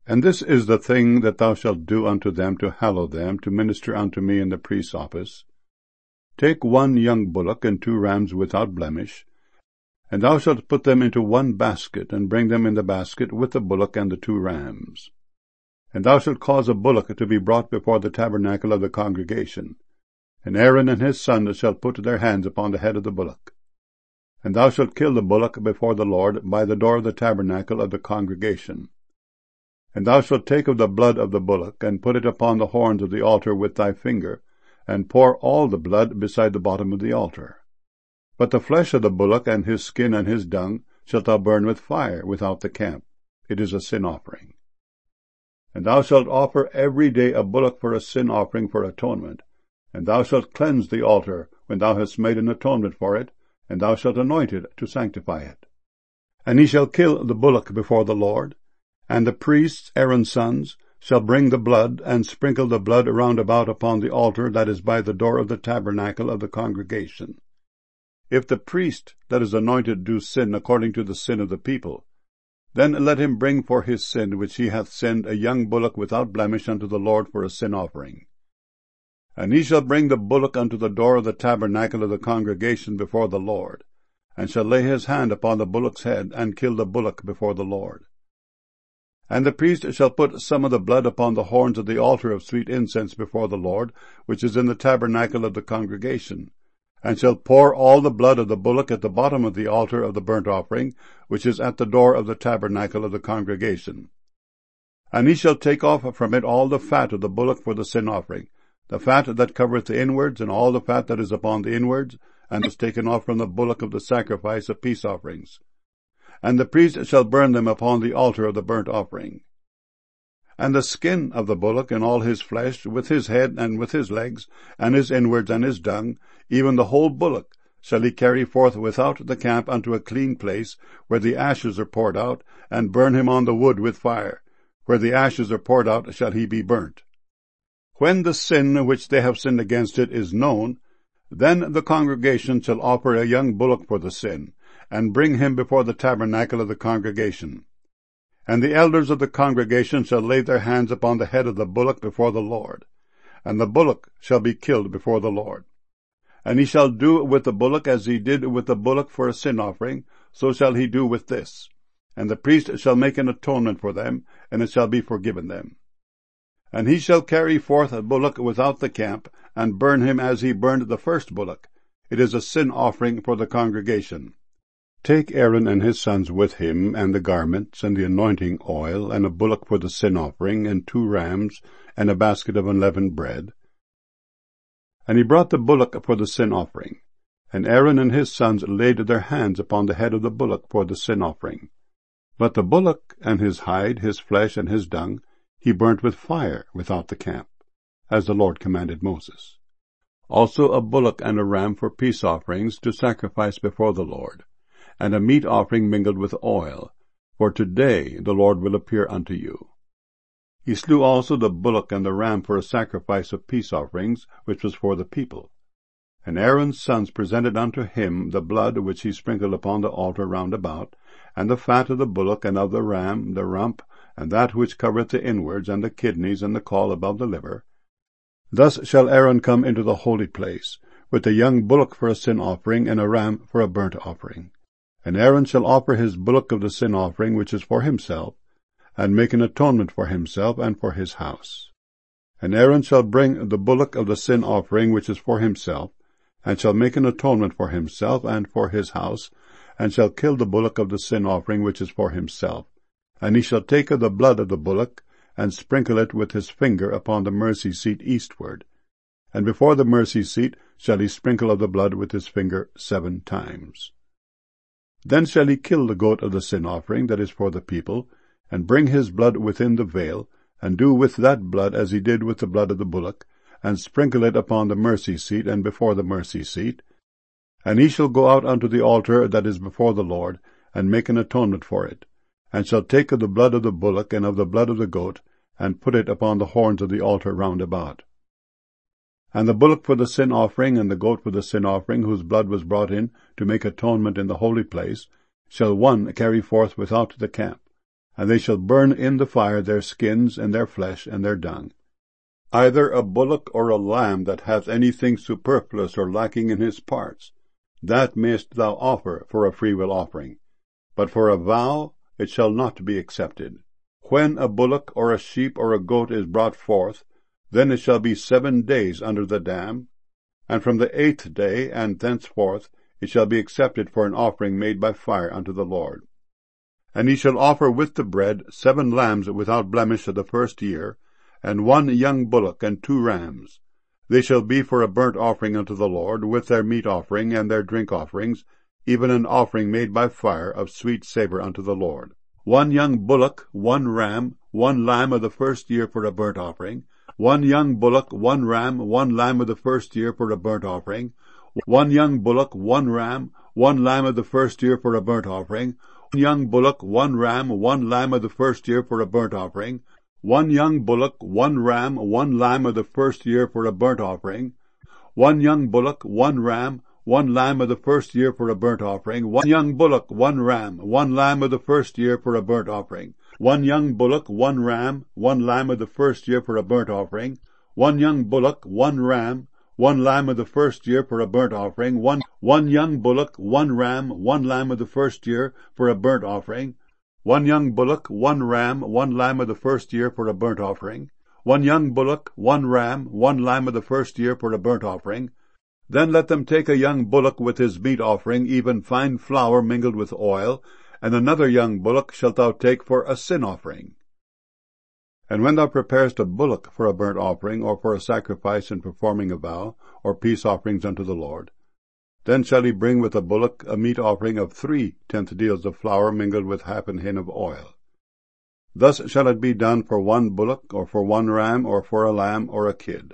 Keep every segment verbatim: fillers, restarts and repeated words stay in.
And this is the thing that thou shalt do unto them to hallow them, to minister unto me in the priest's office. Take one young bullock and two rams without blemish, and thou shalt put them into one basket, and bring them in the basket with the bullock and the two rams. And thou shalt cause a bullock to be brought before the tabernacle of the congregation, and Aaron and his sons shall put their hands upon the head of the bullock. And thou shalt kill the bullock before the Lord by the door of the tabernacle of the congregation. And thou shalt take of the blood of the bullock, and put it upon the horns of the altar with thy finger, and pour all the blood beside the bottom of the altar. But the flesh of the bullock, and his skin, and his dung, shalt thou burn with fire without the camp. It is a sin offering. And thou shalt offer every day a bullock for a sin offering for atonement. And thou shalt cleanse the altar when thou hast made an atonement for it, and thou shalt anoint it to sanctify it. And he shall kill the bullock before the Lord, and the priests, Aaron's sons, shall bring the blood, and sprinkle the blood round about upon the altar that is by the door of the tabernacle of the congregation. If the priest that is anointed do sin according to the sin of the people, then let him bring for his sin which he hath sinned a young bullock without blemish unto the Lord for a sin offering. And he shall bring the bullock unto the door of the tabernacle of the congregation before the Lord, and shall lay his hand upon the bullock's head, and kill the bullock before the Lord. And the priest shall put some of the blood upon the horns of the altar of sweet incense before the Lord, which is in the tabernacle of the congregation, and shall pour all the blood of the bullock at the bottom of the altar of the burnt offering, which is at the door of the tabernacle of the congregation. And he shall take off from it all the fat of the bullock for the sin offering, the fat that covereth the inwards, and all the fat that is upon the inwards, and is taken off from the bullock of the sacrifice of peace offerings. And the priest shall burn them upon the altar of the burnt offering. And the skin of the bullock, and all his flesh, with his head, and with his legs, and his inwards, and his dung, even the whole bullock, shall he carry forth without the camp unto a clean place, where the ashes are poured out, and burn him on the wood with fire. Where the ashes are poured out shall he be burnt. When the sin which they have sinned against it is known, then the congregation shall offer a young bullock for the sin, and bring him before the tabernacle of the congregation. And the elders of the congregation shall lay their hands upon the head of the bullock before the Lord, and the bullock shall be killed before the Lord. And he shall do with the bullock as he did with the bullock for a sin offering, so shall he do with this. And the priest shall make an atonement for them, and it shall be forgiven them. And he shall carry forth a bullock without the camp, and burn him as he burned the first bullock. It is a sin offering for the congregation. Take Aaron and his sons with him, and the garments, and the anointing oil, and a bullock for the sin offering, and two rams, and a basket of unleavened bread. And he brought the bullock for the sin offering. And Aaron and his sons laid their hands upon the head of the bullock for the sin offering. But the bullock, and his hide, his flesh, and his dung, he burnt with fire without the camp, as the Lord commanded Moses. Also a bullock and a ram for peace offerings to sacrifice before the Lord, and a meat offering mingled with oil, for today the Lord will appear unto you. He slew also the bullock and the ram for a sacrifice of peace offerings, which was for the people. And Aaron's sons presented unto him the blood which he sprinkled upon the altar round about, and the fat of the bullock and of the ram, the rump, and that which covereth the inwards, and the kidneys, and the caul above the liver. Thus shall Aaron come into the holy place, with a young bullock for a sin offering, and a ram for a burnt offering. And Aaron shall offer his bullock of the sin offering, which is for himself, and make an atonement for himself and for his house. And Aaron shall bring the bullock of the sin offering, which is for himself, and shall make an atonement for himself and for his house, and shall kill the bullock of the sin offering, which is for himself. And he shall take of the blood of the bullock, and sprinkle it with his finger upon the mercy seat eastward. And before the mercy seat shall he sprinkle of the blood with his finger seven times. Then shall he kill the goat of the sin offering that is for the people, and bring his blood within the veil, and do with that blood as he did with the blood of the bullock, and sprinkle it upon the mercy seat and before the mercy seat. And he shall go out unto the altar that is before the Lord, and make an atonement for it, and shall take of the blood of the bullock and of the blood of the goat, and put it upon the horns of the altar round about. And the bullock for the sin offering, and the goat for the sin offering, whose blood was brought in to make atonement in the holy place, shall one carry forth without the camp, and they shall burn in the fire their skins, and their flesh, and their dung. Either a bullock or a lamb that hath anything superfluous or lacking in his parts, that mayest thou offer for a freewill offering, but for a vow it shall not be accepted. When a bullock or a sheep or a goat is brought forth, then it shall be seven days under the dam, and from the eighth day and thenceforth it shall be accepted for an offering made by fire unto the Lord. And he shall offer with the bread seven lambs without blemish of the first year, and one young bullock and two rams. They shall be for a burnt offering unto the Lord, with their meat offering and their drink offerings, even an offering made by fire of sweet savour unto the Lord. One young bullock, one ram, one lamb of the first year for a burnt offering, one young bullock, one ram, one lamb of the first year for a burnt offering, one young bullock, one ram, one lamb of the first year for a burnt offering, one young bullock, one ram, one lamb of the first year for a burnt offering, one young bullock, one ram, one lamb of the first year for a burnt offering, one young bullock, one ram, one lamb of the first year for a burnt offering, one young bullock, one ram, one lamb of the first year for a burnt offering, one young bullock, one ram, one lamb of the first year for a burnt offering, one young bullock, one ram, one lamb of the first year for a burnt offering, one, one young bullock, one ram, one lamb of the first year for a burnt offering, one young bullock, one ram, one lamb of the first year for a burnt offering, one young bullock, one ram, one lamb of the first year for a burnt offering. Then let them take a young bullock with his meat offering, even fine flour mingled with oil, and another young bullock shalt thou take for a sin offering. And when thou preparest a bullock for a burnt offering, or for a sacrifice in performing a vow, or peace offerings unto the Lord, then shall he bring with a bullock a meat offering of three tenth deals of flour mingled with half an hin of oil. Thus shall it be done for one bullock, or for one ram, or for a lamb, or a kid.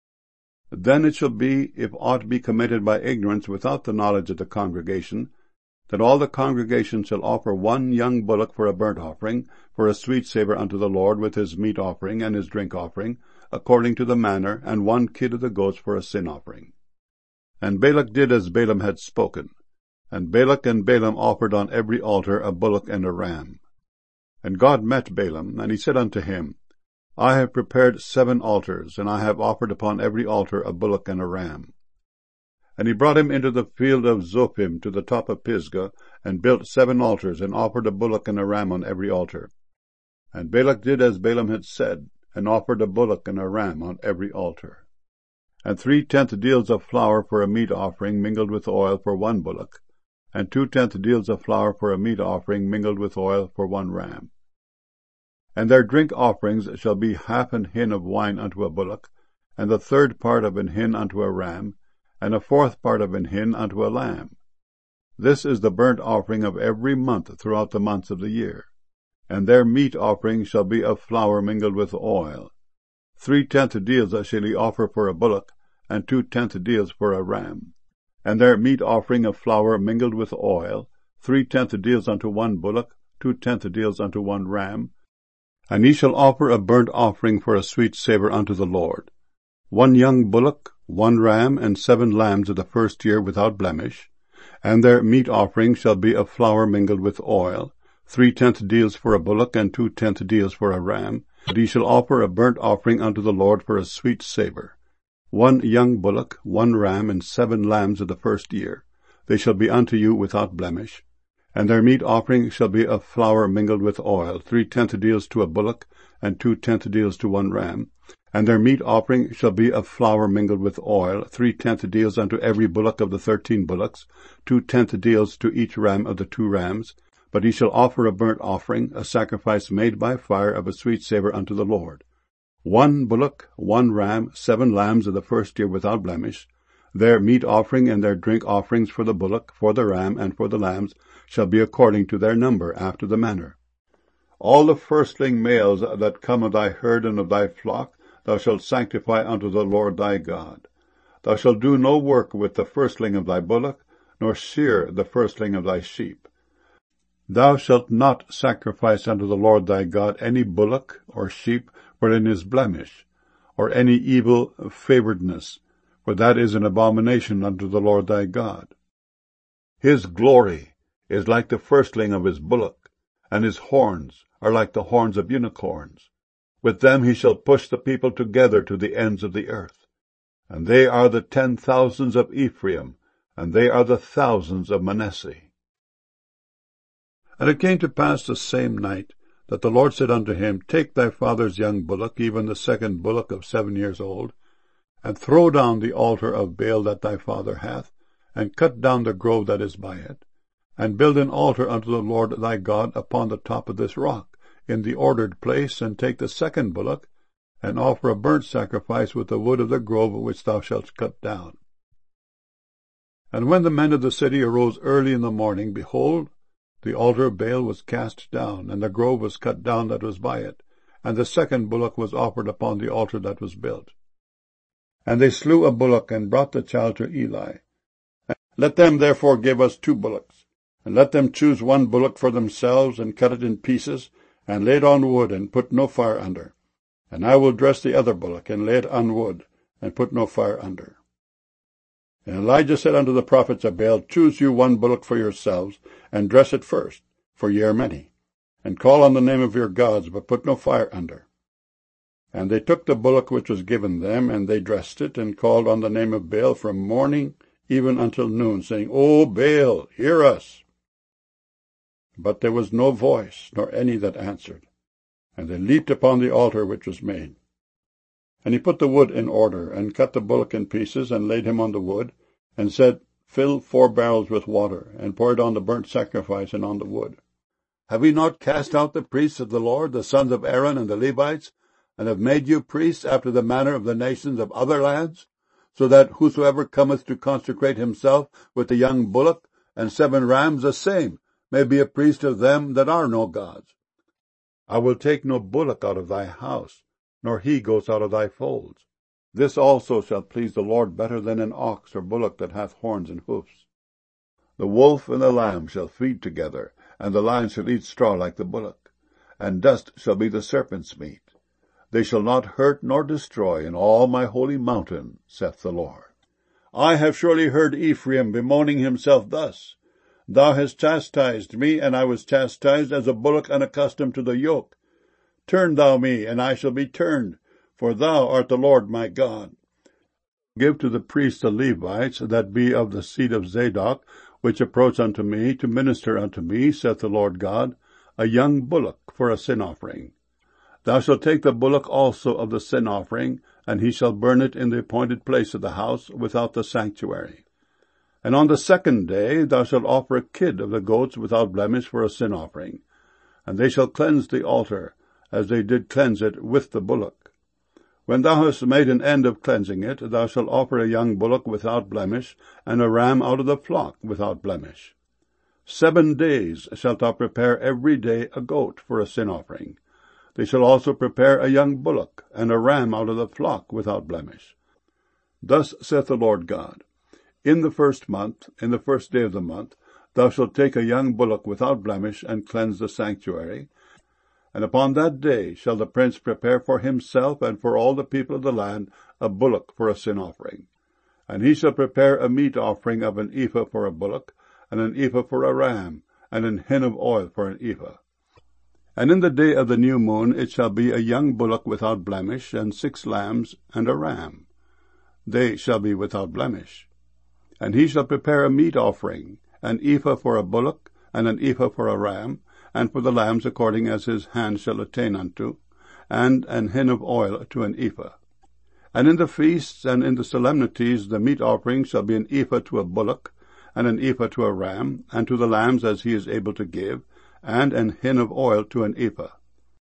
Then it shall be, if aught be committed by ignorance without the knowledge of the congregation, that all the congregation shall offer one young bullock for a burnt offering, for a sweet savour unto the Lord, with his meat offering and his drink offering, according to the manner, and one kid of the goats for a sin offering. And Balak did as Balaam had spoken. And Balak and Balaam offered on every altar a bullock and a ram. And God met Balaam, and he said unto him, I have prepared seven altars, and I have offered upon every altar a bullock and a ram. And he brought him into the field of Zophim to the top of Pisgah, and built seven altars, and offered a bullock and a ram on every altar. And Balak did as Balaam had said, and offered a bullock and a ram on every altar. And three tenth deals of flour for a meat offering mingled with oil for one bullock, and two tenth deals of flour for a meat offering mingled with oil for one ram. And their drink offerings shall be half an hin of wine unto a bullock, and the third part of an hin unto a ram, and a fourth part of an hin unto a lamb. This is the burnt offering of every month throughout the months of the year. And their meat offering shall be of flour mingled with oil. Three tenth deals shall he offer for a bullock, and two tenth deals for a ram. And their meat offering of flour mingled with oil, three tenth deals unto one bullock, two tenth deals unto one ram. And he shall offer a burnt offering for a sweet savour unto the Lord. One young bullock, one ram, and seven lambs of the first year without blemish. And their meat offering shall be of flour mingled with oil, three tenth deals for a bullock, and two tenth deals for a ram. And he shall offer a burnt offering unto the Lord for a sweet savour. One young bullock, one ram, and seven lambs of the first year. They shall be unto you without blemish. And their meat offering shall be of flour mingled with oil, three tenth deals to a bullock, and two tenth deals to one ram. And their meat offering shall be of flour mingled with oil, three tenth deals unto every bullock of the thirteen bullocks, two tenth deals to each ram of the two rams. But he shall offer a burnt offering, a sacrifice made by fire of a sweet savour unto the Lord. One bullock, one ram, seven lambs of the first year without blemish. Their meat offering and their drink offerings for the bullock, for the ram, and for the lambs shall be according to their number, after the manner. All the firstling males that come of thy herd and of thy flock thou shalt sanctify unto the Lord thy God. Thou shalt do no work with the firstling of thy bullock, nor shear the firstling of thy sheep. Thou shalt not sacrifice unto the Lord thy God any bullock or sheep wherein is blemish, or any evil favouredness, for that is an abomination unto the Lord thy God. His glory is like the firstling of his bullock, and his horns are like the horns of unicorns. With them he shall push the people together to the ends of the earth. And they are the ten thousands of Ephraim, and they are the thousands of Manasseh. And it came to pass the same night, that the Lord said unto him, Take thy father's young bullock, even the second bullock of seven years old, and throw down the altar of Baal that thy father hath, and cut down the grove that is by it, and build an altar unto the Lord thy God upon the top of this rock, in the ordered place, and take the second bullock, and offer a burnt sacrifice with the wood of the grove which thou shalt cut down. And when the men of the city arose early in the morning, behold, the altar of Baal was cast down, and the grove was cut down that was by it, and the second bullock was offered upon the altar that was built. And they slew a bullock, and brought the child to Eli. Let them therefore give us two bullocks, and let them choose one bullock for themselves, and cut it in pieces, and lay it on wood, and put no fire under. And I will dress the other bullock, and lay it on wood, and put no fire under. And Elijah said unto the prophets of Baal, Choose you one bullock for yourselves, and dress it first, for ye are many, and call on the name of your gods, but put no fire under. And they took the bullock which was given them, and they dressed it, and called on the name of Baal from morning even until noon, saying, O Baal, hear us. But there was no voice, nor any that answered. And they leaped upon the altar which was made. And he put the wood in order, and cut the bullock in pieces, and laid him on the wood, and said, Fill four barrels with water, and pour it on the burnt sacrifice and on the wood. Have we not cast out the priests of the Lord, the sons of Aaron and the Levites, and have made you priests after the manner of the nations of other lands, so that whosoever cometh to consecrate himself with the young bullock and seven rams, the same may be a priest of them that are no gods? I will take no bullock out of thy house, nor he-goats out of thy folds. This also shall please the Lord better than an ox or bullock that hath horns and hoofs. The wolf and the lamb shall feed together, and the lion shall eat straw like the bullock, and dust shall be the serpent's meat. They shall not hurt nor destroy in all my holy mountain, saith the Lord. I have surely heard Ephraim bemoaning himself thus, Thou hast chastised me, and I was chastised as a bullock unaccustomed to the yoke. Turn thou me, and I shall be turned, for thou art the Lord my God. Give to the priests the Levites, that be of the seed of Zadok, which approach unto me, to minister unto me, saith the Lord God, a young bullock for a sin offering. Thou shalt take the bullock also of the sin offering, and he shall burn it in the appointed place of the house, without the sanctuary. And on the second day thou shalt offer a kid of the goats without blemish for a sin offering. And they shall cleanse the altar, as they did cleanse it with the bullock. When thou hast made an end of cleansing it, thou shalt offer a young bullock without blemish, and a ram out of the flock without blemish. Seven days shalt thou prepare every day a goat for a sin offering. They shall also prepare a young bullock, and a ram out of the flock without blemish. Thus saith the Lord God, In the first month, in the first day of the month, thou shalt take a young bullock without blemish, and cleanse the sanctuary. And upon that day shall the prince prepare for himself and for all the people of the land a bullock for a sin offering. And he shall prepare a meat offering of an ephah for a bullock, and an ephah for a ram, and an hin of oil for an ephah. And in the day of the new moon it shall be a young bullock without blemish, and six lambs, and a ram. They shall be without blemish. And he shall prepare a meat offering, an ephah for a bullock, and an ephah for a ram, and for the lambs according as his hand shall attain unto, and an hin of oil to an ephah. And in the feasts and in the solemnities the meat offering shall be an ephah to a bullock, and an ephah to a ram, and to the lambs as he is able to give, and an hin of oil to an ephah.